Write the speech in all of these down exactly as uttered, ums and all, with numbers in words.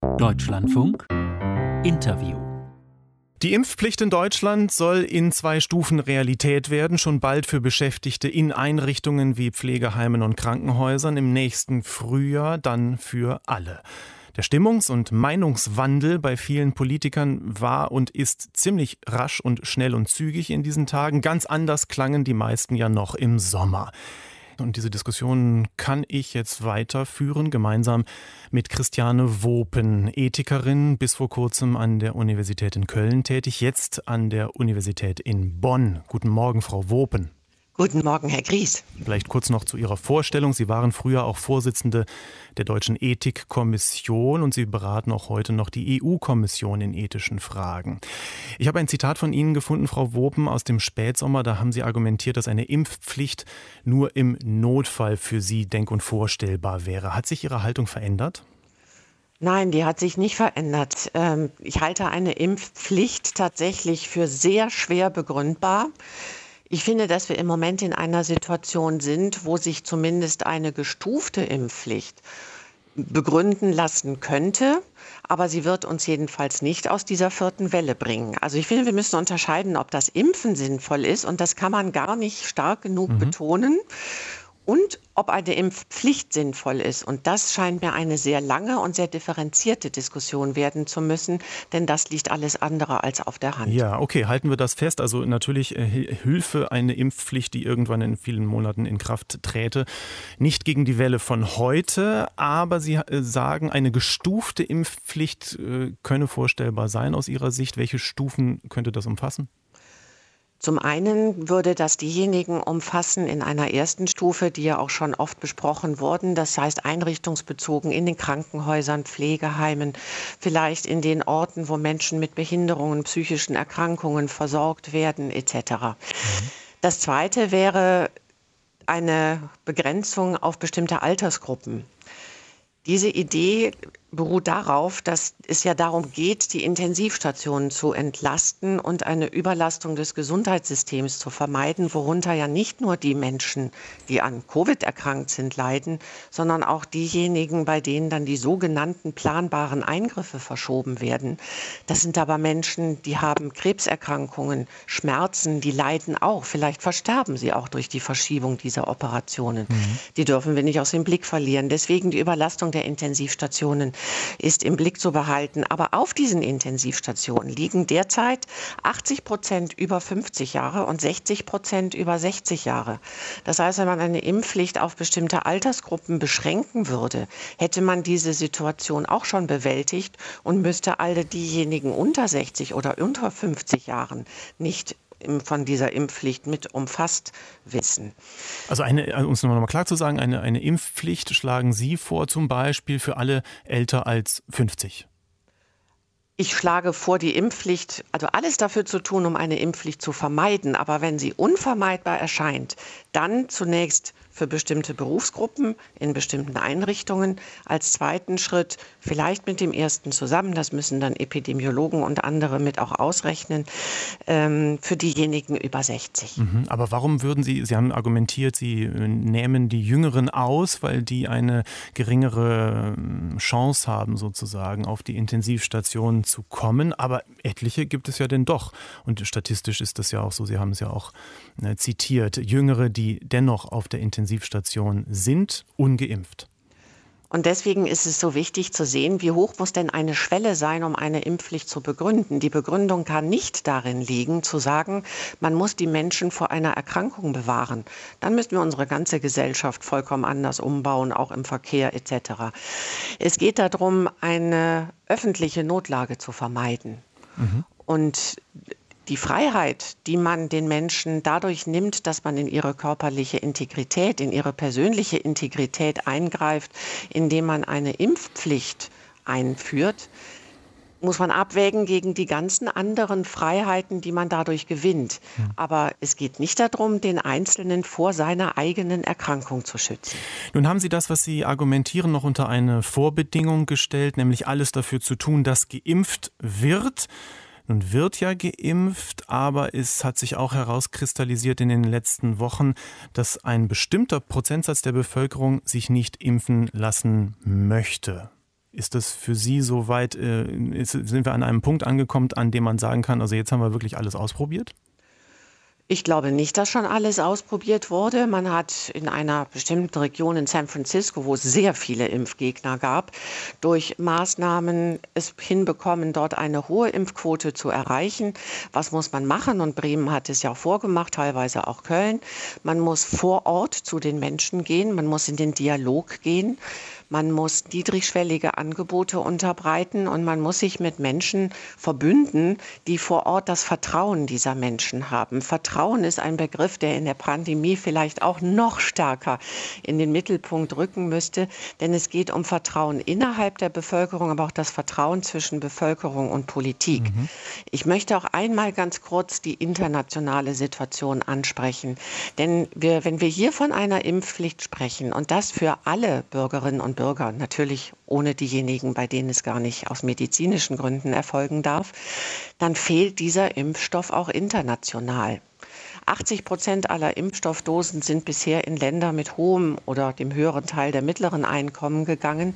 Deutschlandfunk Interview. Die Impfpflicht in Deutschland soll in zwei Stufen Realität werden, schon bald für Beschäftigte in Einrichtungen wie Pflegeheimen und Krankenhäusern, im nächsten Frühjahr dann für alle. Der Stimmungs- und Meinungswandel bei vielen Politikern war und ist ziemlich rasch und schnell und zügig in diesen Tagen. Ganz anders klangen die meisten ja noch im Sommer. Und diese Diskussion kann ich jetzt weiterführen, gemeinsam mit Christiane Wopen, Ethikerin, bis vor kurzem an der Universität in Köln tätig, jetzt an der Universität in Bonn. Guten Morgen, Frau Wopen. Guten Morgen, Herr Gries. Vielleicht kurz noch zu Ihrer Vorstellung. Sie waren früher auch Vorsitzende der Deutschen Ethikkommission und Sie beraten auch heute noch die E U-Kommission in ethischen Fragen. Ich habe ein Zitat von Ihnen gefunden, Frau Wopen, aus dem Spätsommer. Da haben Sie argumentiert, dass eine Impfpflicht nur im Notfall für Sie denk- und vorstellbar wäre. Hat sich Ihre Haltung verändert? Nein, die hat sich nicht verändert. Ich halte eine Impfpflicht tatsächlich für sehr schwer begründbar. Ich finde, dass wir im Moment in einer Situation sind, wo sich zumindest eine gestufte Impfpflicht begründen lassen könnte, aber sie wird uns jedenfalls nicht aus dieser vierten Welle bringen. Also ich finde, wir müssen unterscheiden, ob das Impfen sinnvoll ist, und das kann man gar nicht stark genug mhm. betonen, und ob eine Impfpflicht sinnvoll ist. Und das scheint mir eine sehr lange und sehr differenzierte Diskussion werden zu müssen, denn das liegt alles andere als auf der Hand. Ja, okay, halten wir das fest. Also natürlich äh, Hilfe, eine Impfpflicht, die irgendwann in vielen Monaten in Kraft träte. Nicht gegen die Welle von heute, aber Sie äh, sagen, eine gestufte Impfpflicht äh, könne vorstellbar sein aus Ihrer Sicht. Welche Stufen könnte das umfassen? Zum einen würde das diejenigen umfassen in einer ersten Stufe, die ja auch schon oft besprochen wurden, das heißt einrichtungsbezogen in den Krankenhäusern, Pflegeheimen, vielleicht in den Orten, wo Menschen mit Behinderungen, psychischen Erkrankungen versorgt werden et cetera. Mhm. Das zweite wäre eine Begrenzung auf bestimmte Altersgruppen. Diese Idee beruht darauf, dass es ja darum geht, die Intensivstationen zu entlasten und eine Überlastung des Gesundheitssystems zu vermeiden, worunter ja nicht nur die Menschen, die an Covid erkrankt sind, leiden, sondern auch diejenigen, bei denen dann die sogenannten planbaren Eingriffe verschoben werden. Das sind aber Menschen, die haben Krebserkrankungen, Schmerzen, die leiden auch. Vielleicht versterben sie auch durch die Verschiebung dieser Operationen. Mhm. Die dürfen wir nicht aus dem Blick verlieren. Deswegen die Überlastung der Intensivstationen ist im Blick zu behalten. Aber auf diesen Intensivstationen liegen derzeit achtzig Prozent über fünfzig Jahre und sechzig Prozent über sechzig Jahre. Das heißt, wenn man eine Impfpflicht auf bestimmte Altersgruppen beschränken würde, hätte man diese Situation auch schon bewältigt und müsste alle diejenigen unter sechzig oder unter fünfzig Jahren nicht von dieser Impfpflicht mit umfasst wissen. Also, eine, um es nochmal klar zu sagen, eine, eine Impfpflicht schlagen Sie vor, zum Beispiel für alle älter als fünfzig? Ich schlage vor, die Impfpflicht, also alles dafür zu tun, um eine Impfpflicht zu vermeiden. Aber wenn sie unvermeidbar erscheint, dann zunächst für bestimmte Berufsgruppen in bestimmten Einrichtungen. Als zweiten Schritt vielleicht mit dem ersten zusammen, das müssen dann Epidemiologen und andere mit auch ausrechnen, ähm, für diejenigen über sechzig. Mhm, aber warum würden Sie, Sie haben argumentiert, Sie nehmen die Jüngeren aus, weil die eine geringere Chance haben, sozusagen auf die Intensivstation zu kommen. Aber etliche gibt es ja denn doch. Und statistisch ist das ja auch so, Sie haben es ja auch äh, zitiert, Jüngere, die dennoch auf der Intensivstation sind, ungeimpft. Und deswegen ist es so wichtig zu sehen, wie hoch muss denn eine Schwelle sein, um eine Impfpflicht zu begründen. Die Begründung kann nicht darin liegen, zu sagen, man muss die Menschen vor einer Erkrankung bewahren. Dann müssen wir unsere ganze Gesellschaft vollkommen anders umbauen, auch im Verkehr et cetera. Es geht darum, eine öffentliche Notlage zu vermeiden. Mhm. Und die Freiheit, die man den Menschen dadurch nimmt, dass man in ihre körperliche Integrität, in ihre persönliche Integrität eingreift, indem man eine Impfpflicht einführt, muss man abwägen gegen die ganzen anderen Freiheiten, die man dadurch gewinnt. Ja. Aber es geht nicht darum, den Einzelnen vor seiner eigenen Erkrankung zu schützen. Nun haben Sie das, was Sie argumentieren, noch unter eine Vorbedingung gestellt, nämlich alles dafür zu tun, dass geimpft wird. Nun wird ja geimpft, aber es hat sich auch herauskristallisiert in den letzten Wochen, dass ein bestimmter Prozentsatz der Bevölkerung sich nicht impfen lassen möchte. Ist das für Sie soweit, äh, ist, sind wir an einem Punkt angekommen, an dem man sagen kann, also jetzt haben wir wirklich alles ausprobiert? Ich glaube nicht, dass schon alles ausprobiert wurde. Man hat in einer bestimmten Region in San Francisco, wo es sehr viele Impfgegner gab, durch Maßnahmen es hinbekommen, dort eine hohe Impfquote zu erreichen. Was muss man machen? Und Bremen hat es ja auch vorgemacht, teilweise auch Köln. Man muss vor Ort zu den Menschen gehen, man muss in den Dialog gehen. Man muss niedrigschwellige Angebote unterbreiten und man muss sich mit Menschen verbünden, die vor Ort das Vertrauen dieser Menschen haben. Vertrauen ist ein Begriff, der in der Pandemie vielleicht auch noch stärker in den Mittelpunkt rücken müsste, denn es geht um Vertrauen innerhalb der Bevölkerung, aber auch das Vertrauen zwischen Bevölkerung und Politik. Mhm. Ich möchte auch einmal ganz kurz die internationale Situation ansprechen, denn wir, wenn wir hier von einer Impfpflicht sprechen und das für alle Bürgerinnen und Bürger, natürlich ohne diejenigen, bei denen es gar nicht aus medizinischen Gründen erfolgen darf, dann fehlt dieser Impfstoff auch international. achtzig Prozent aller Impfstoffdosen sind bisher in Länder mit hohem oder dem höheren Teil der mittleren Einkommen gegangen.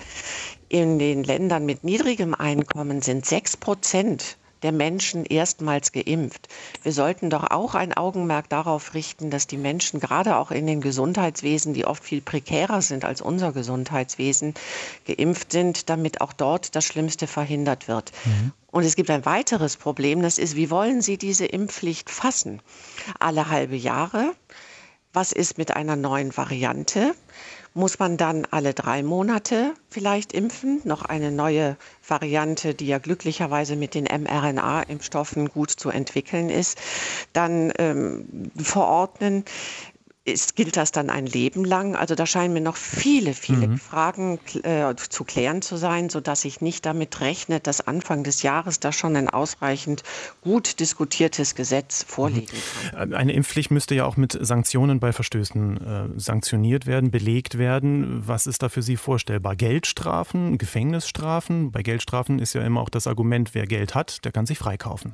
In den Ländern mit niedrigem Einkommen sind sechs Prozent der Menschen erstmals geimpft. Wir sollten doch auch ein Augenmerk darauf richten, dass die Menschen gerade auch in den Gesundheitswesen, die oft viel prekärer sind als unser Gesundheitswesen, geimpft sind, damit auch dort das Schlimmste verhindert wird. Mhm. Und es gibt ein weiteres Problem, das ist, wie wollen Sie diese Impfpflicht fassen? Alle halbe Jahre? Was ist mit einer neuen Variante? Muss man dann alle drei Monate vielleicht impfen? Noch eine neue Variante, die ja glücklicherweise mit den mRNA-Impfstoffen gut zu entwickeln ist, dann ähm, verordnen. Ist, gilt das dann ein Leben lang? Also da scheinen mir noch viele, viele mhm. Fragen äh, zu klären zu sein, sodass ich nicht damit rechne, dass Anfang des Jahres da schon ein ausreichend gut diskutiertes Gesetz vorliegen kann. Eine Impfpflicht müsste ja auch mit Sanktionen bei Verstößen äh, sanktioniert werden, belegt werden. Was ist da für Sie vorstellbar? Geldstrafen, Gefängnisstrafen? Bei Geldstrafen ist ja immer auch das Argument, wer Geld hat, der kann sich freikaufen.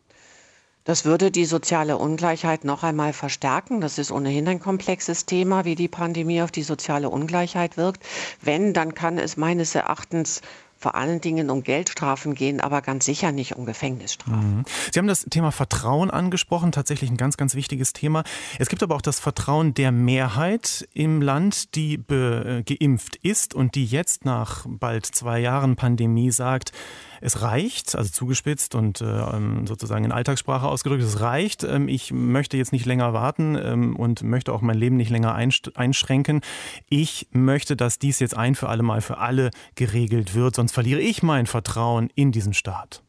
Das würde die soziale Ungleichheit noch einmal verstärken. Das ist ohnehin ein komplexes Thema, wie die Pandemie auf die soziale Ungleichheit wirkt. Wenn, dann kann es meines Erachtens vor allen Dingen um Geldstrafen gehen, aber ganz sicher nicht um Gefängnisstrafen. Mhm. Sie haben das Thema Vertrauen angesprochen, tatsächlich ein ganz, ganz wichtiges Thema. Es gibt aber auch das Vertrauen der Mehrheit im Land, die be- geimpft ist und die jetzt nach bald zwei Jahren Pandemie sagt, es reicht, also zugespitzt und äh, sozusagen in Alltagssprache ausgedrückt, es reicht. Ähm, ich möchte jetzt nicht länger warten ähm, und möchte auch mein Leben nicht länger einschränken. Ich möchte, dass dies jetzt ein für alle Mal für alle geregelt wird, sonst verliere ich mein Vertrauen in diesen Staat.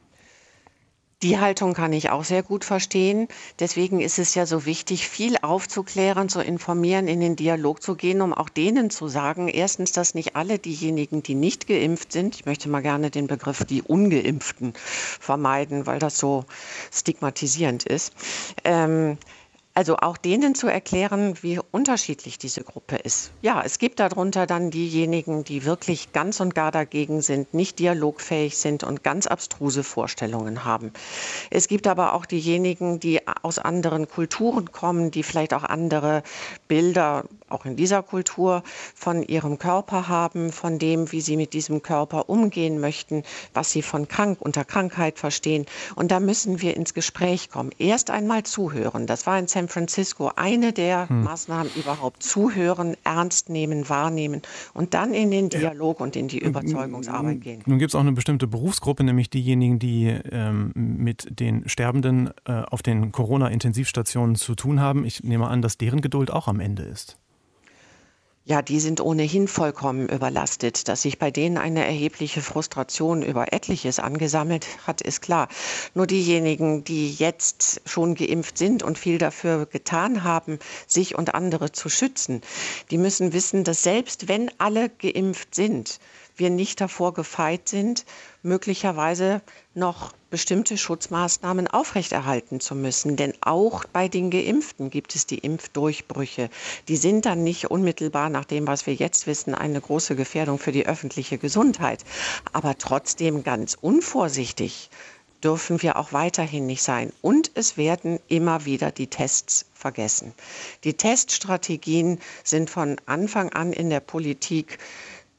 Die Haltung kann ich auch sehr gut verstehen. Deswegen ist es ja so wichtig, viel aufzuklären, zu informieren, in den Dialog zu gehen, um auch denen zu sagen, erstens, dass nicht alle diejenigen, die nicht geimpft sind, ich möchte mal gerne den Begriff die Ungeimpften vermeiden, weil das so stigmatisierend ist, ähm, also auch denen zu erklären, wie unterschiedlich diese Gruppe ist. Ja, es gibt darunter dann diejenigen, die wirklich ganz und gar dagegen sind, nicht dialogfähig sind und ganz abstruse Vorstellungen haben. Es gibt aber auch diejenigen, die aus anderen Kulturen kommen, die vielleicht auch andere Bilder, auch in dieser Kultur, von ihrem Körper haben, von dem, wie sie mit diesem Körper umgehen möchten, was sie von krank unter Krankheit verstehen. Und da müssen wir ins Gespräch kommen. Erst einmal zuhören. Das war in San Francisco eine der hm. Maßnahmen überhaupt. Zuhören, ernst nehmen, wahrnehmen und dann in den Dialog ja. und in die Überzeugungsarbeit gehen. Nun gibt es auch eine bestimmte Berufsgruppe, nämlich diejenigen, die ähm, mit den Sterbenden äh, auf den Corona-Intensivstationen zu tun haben. Ich nehme an, dass deren Geduld auch am Ende ist. Ja, die sind ohnehin vollkommen überlastet. Dass sich bei denen eine erhebliche Frustration über Etliches angesammelt hat, ist klar. Nur diejenigen, die jetzt schon geimpft sind und viel dafür getan haben, sich und andere zu schützen, die müssen wissen, dass selbst wenn alle geimpft sind, wir nicht davor gefeit sind, möglicherweise noch bestimmte Schutzmaßnahmen aufrechterhalten zu müssen. Denn auch bei den Geimpften gibt es die Impfdurchbrüche. Die sind dann nicht unmittelbar nach dem, was wir jetzt wissen, eine große Gefährdung für die öffentliche Gesundheit. Aber trotzdem ganz unvorsichtig dürfen wir auch weiterhin nicht sein. Und es werden immer wieder die Tests vergessen. Die Teststrategien sind von Anfang an in der Politik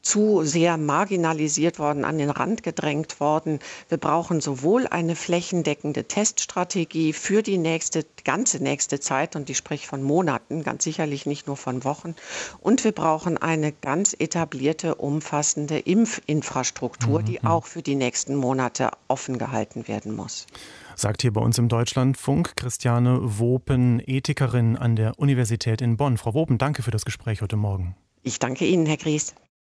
zu sehr marginalisiert worden, an den Rand gedrängt worden. Wir brauchen sowohl eine flächendeckende Teststrategie für die nächste, ganze nächste Zeit, und ich spreche von Monaten, ganz sicherlich nicht nur von Wochen. Und wir brauchen eine ganz etablierte, umfassende Impfinfrastruktur, die auch für die nächsten Monate offen gehalten werden muss. Sagt hier bei uns im Deutschlandfunk Christiane Wopen, Ethikerin an der Universität in Bonn. Frau Wopen, danke für das Gespräch heute Morgen. Ich danke Ihnen, Herr Gries.